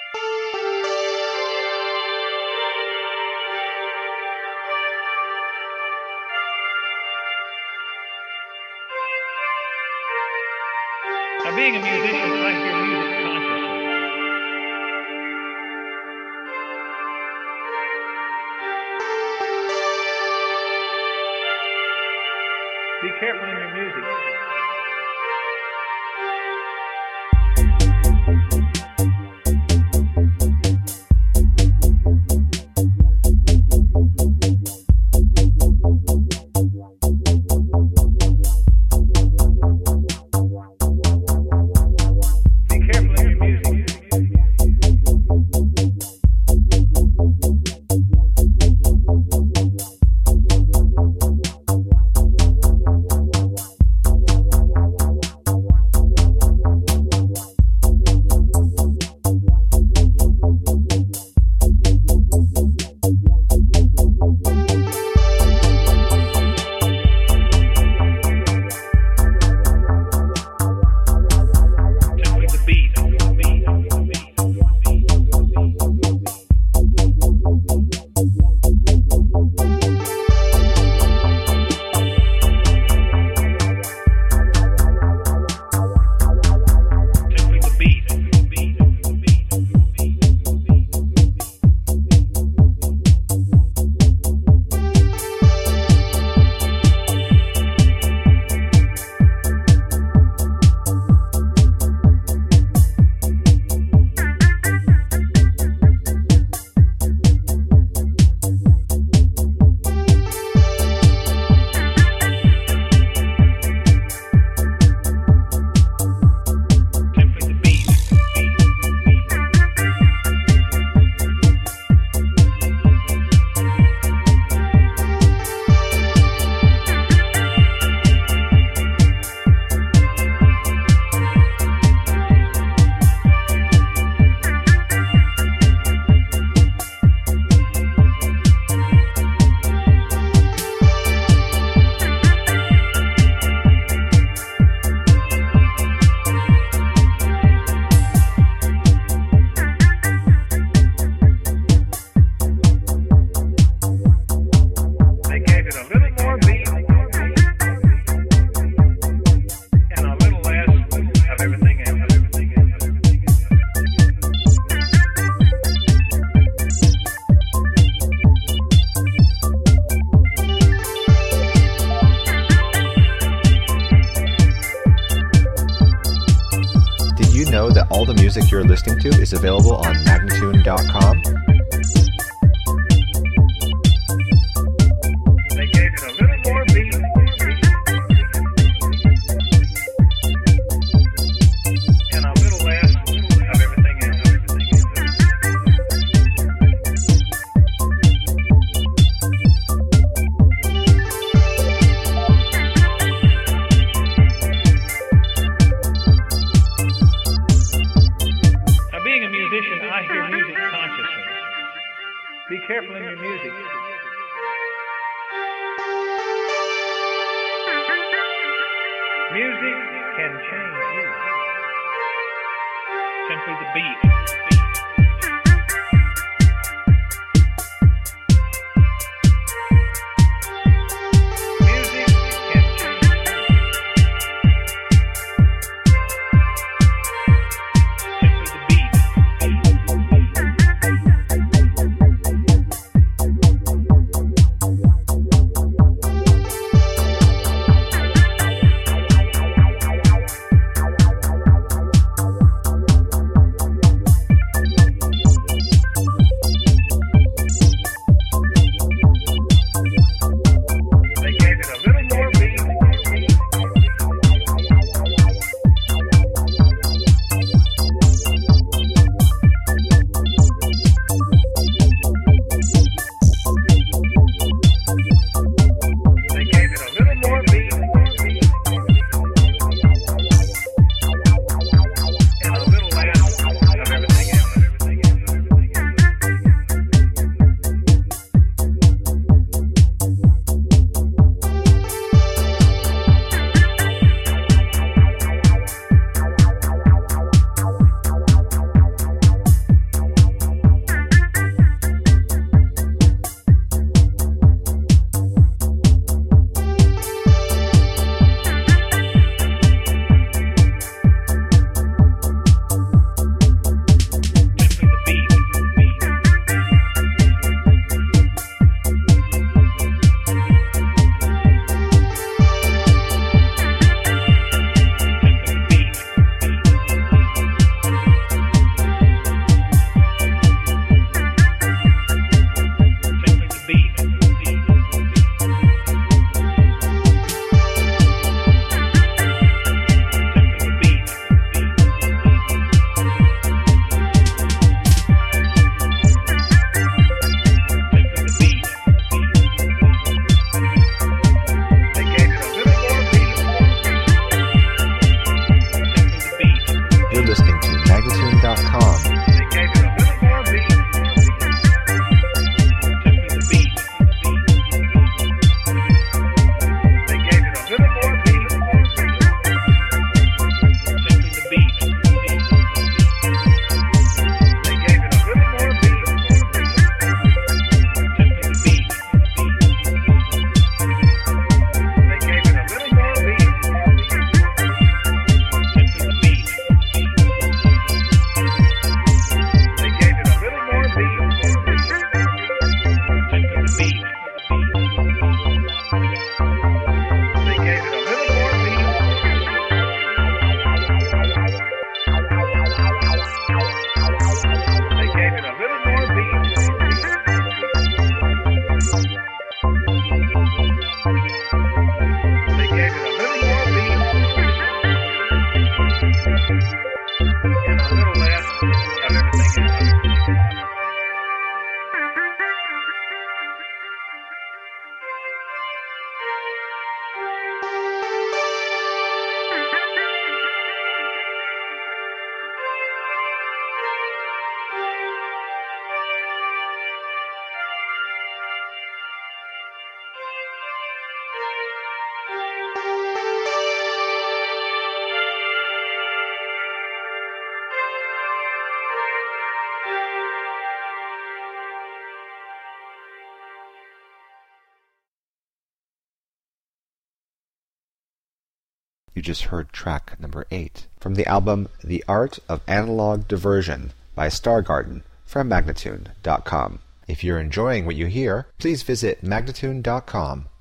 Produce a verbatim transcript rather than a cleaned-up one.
Now, being a musician, I hear music consciously. Be careful in your music. Know that all the music you're listening to is available on Magnatune dot com. They gave it a little more beat. And a little less of everything else. Being a musician, I hear music consciously. Be careful in your music. Music can change you. Simply the beat. dot com. They gave it a little more beat. Simply the beat. They gave it a little more beat. Simply the beat. They gave it a little more beat. Simply the beat. They gave it a little more beat. Simply the beat. They gave it a little more beat. Simply the beat. They gave it a little more beat. They gave it a little more beat. They gave it a little more beat. And a little less of everything else. You just heard track number eight from the album The Art of Analog Diversion by Stargarden from Magnatune dot com. If you're enjoying what you hear, please visit Magnatune dot com